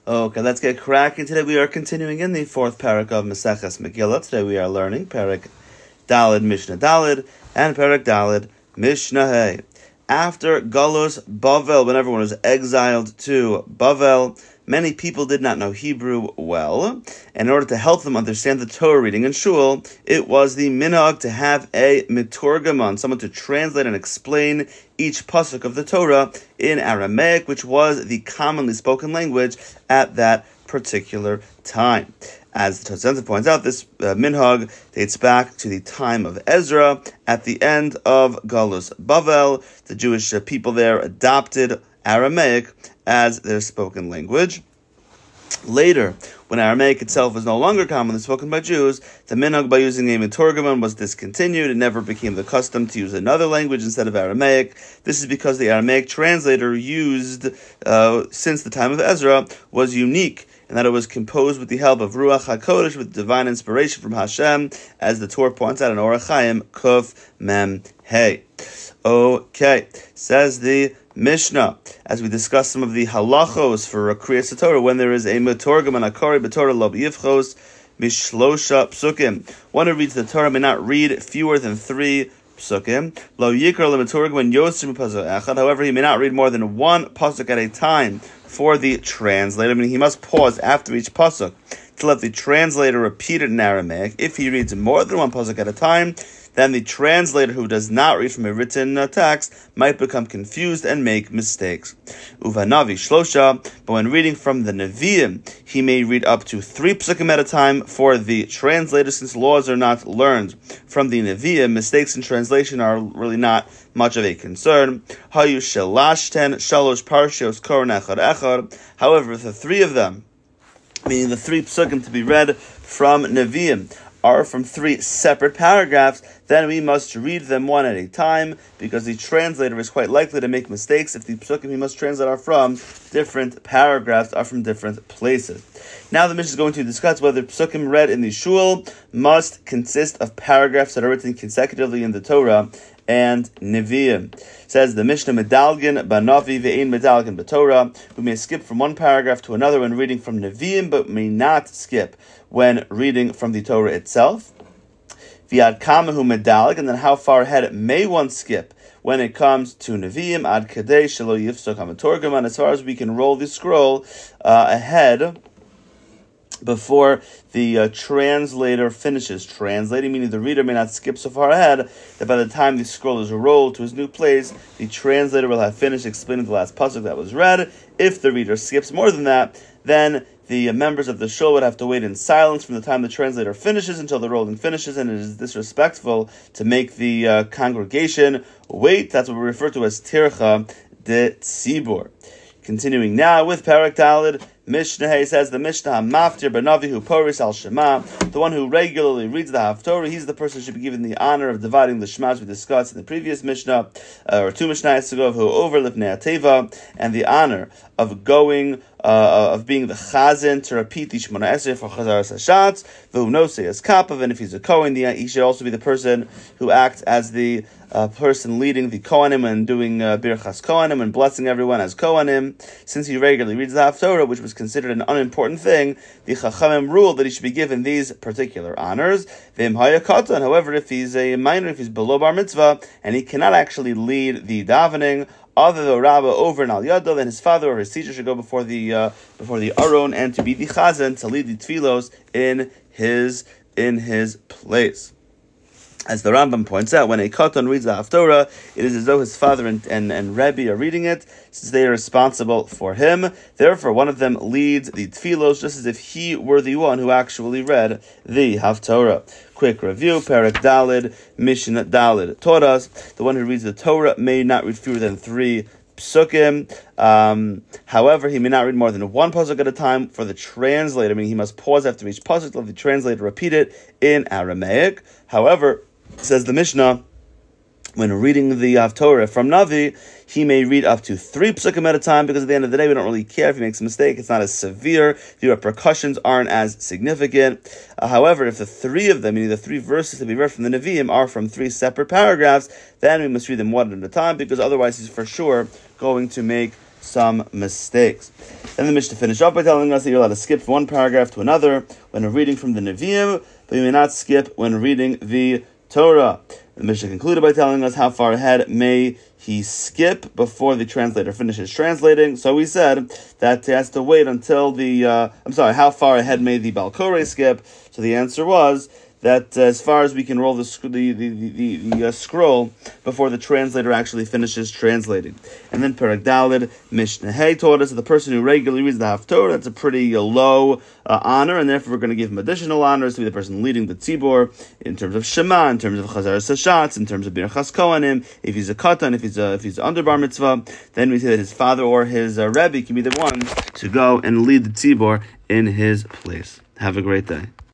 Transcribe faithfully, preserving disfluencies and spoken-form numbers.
Okay, let's get cracking. Today we are continuing in the fourth parak of Maseches Megillah. Today we are learning parak Dalid Mishnah Dalid and parak Dalid Mishnah Hey. After Galus Bavel, when everyone was exiled to Bavel, many people did not know Hebrew well. And in order to help them understand the Torah reading in Shul, it was the minhag to have a miturgaman, someone to translate and explain each pasuk of the Torah in Aramaic, which was the commonly spoken language at that particular time. As the Tosefta points out, this uh, minhag dates back to the time of Ezra. At the end of Galus Bavel, the Jewish uh, people there adopted Aramaic as their spoken language. Later, when Aramaic itself was no longer commonly spoken by Jews, the minhag by using a miturgaman was discontinued. It never became the custom to use another language instead of Aramaic. This is because the Aramaic translator used uh, since the time of Ezra was unique, and that it was composed with the help of Ruach HaKodesh, with divine inspiration from Hashem, as the Torah points out in Orach Chaim, Kuf Mem Hey. Okay, says the Mishnah, as we discuss some of the halachos for Kriyas Torah, when there is a miturgaman akari b'Torah lo b'yivchos mishlosha psukim. One who reads the Torah may not read fewer than three psukim. Lo yikar l'miturgaman yosim pasuk echad. However, he may not read more than one pasuk at a time for the translator. I mean, he must pause after each pasuk to let the translator repeat it in Aramaic. If he reads more than one pasuk at a time, then the translator who does not read from a written uh, text might become confused and make mistakes. Uva Navi Shlosha, but when reading from the Nevi'im, he may read up to three psukim at a time for the translator, since laws are not learned from the Nevi'im. Mistakes in translation are really not much of a concern. Hayu Shelashten Shalosh Parshios Koran Echad Echad. However, if the three of them, meaning the three psukim to be read from Nevi'im, are from three separate paragraphs, then we must read them one at a time, because the translator is quite likely to make mistakes if the psukim he must translate are from different paragraphs, are from different places. Now the Mishnah is going to discuss whether psukim read in the shul must consist of paragraphs that are written consecutively in the Torah and Nevi'im. Says the Mishnah, Medalgin banavi ve'ein medalgin b'Torah, who may skip from one paragraph to another when reading from Nevi'im, but may not skip when reading from the Torah itself. V'ad kamahu medalg, and then how far ahead may one skip when it comes to Nevi'im, ad kadei shelo yifsok hamiturgaman, as far as we can roll the scroll uh, ahead before the uh, translator finishes translating, meaning the reader may not skip so far ahead that by the time the scroll is rolled to his new place, the translator will have finished explaining the last pasuk that was read. If the reader skips more than that, then the members of the shul would have to wait in silence from the time the translator finishes until the rolling finishes, and it is disrespectful to make the uh, congregation wait. That's what we refer to as tircha de tzibur. Continuing now with Parak Dalid, Mishnah Hey says the Mishnah Hamaftir Banavi who Poris al Shema, the one who regularly reads the Haftorah, he's the person who should be given the honor of dividing the Shema, as we discussed in the previous Mishnah, uh, or two Mishnahs ago, who over Lifnei Teva, and the honor of going, uh, of being the Chazan to repeat the Shemona Esrei for Chazaras Hashatz, who knows as Kapav, and if he's a Kohen, the, he should also be the person who acts as the uh, person leading the Kohanim and doing uh, Birchas Kohanim and blessing everyone as Kohanim. Since he regularly reads the Haftorah, which was considered an unimportant thing, the Chachamim ruled that he should be given these particular honors. V'im haya katan, however, if he's a minor, if he's below bar mitzvah, and he cannot actually lead the davening, other than Rabbah over in Al Yada, then his father or his teacher should go before the uh, before the Aron and to be the Chazan, to lead the Tfilos in his in his place. As the Rambam points out, when a Katan reads the Haftorah, it is as though his father and, and, and Rebbe are reading it, since they are responsible for him. Therefore, one of them leads the Tfilos, just as if he were the one who actually read the Haftorah. Quick review, Parak Dalid, Mishnah Dalid, Torahs. The one who reads the Torah may not read fewer than three psukim. Um, however, he may not read more than one pasuk at a time for the translator, meaning he must pause after each pasuk to let the translator repeat it in Aramaic. However, says the Mishnah, when reading the Haftorah from Navi, he may read up to three psukim at a time, because at the end of the day, we don't really care if he makes a mistake. It's not as severe. The repercussions aren't as significant. Uh, however, if the three of them, meaning the three verses that we read from the Nevi'im, are from three separate paragraphs, then we must read them one at a time, because otherwise he's for sure going to make some mistakes. Then the Mishnah finished up by telling us that you're allowed to skip from one paragraph to another when reading from the Nevi'im, but you may not skip when reading the Torah. The Mishnah concluded by telling us how far ahead may he skip before the translator finishes translating. So we said that he has to wait until the, uh, I'm sorry, how far ahead may the Bal Koreh skip? So the answer was that uh, as far as we can roll the the the, the, the uh, scroll before the translator actually finishes translating. And then Perek Daled, Mishnah Hey taught us that the person who regularly reads the Haftorah, that's a pretty uh, low uh, honor, and therefore we're going to give him additional honors to be the person leading the Tzibor in terms of Shema, in terms of Chazar Sashatz, in terms of Birchas Kohanim. If he's a Katan, if he's a, if he's under Bar Mitzvah, then we say that his father or his uh, Rebbe can be the one to go and lead the Tzibor in his place. Have a great day.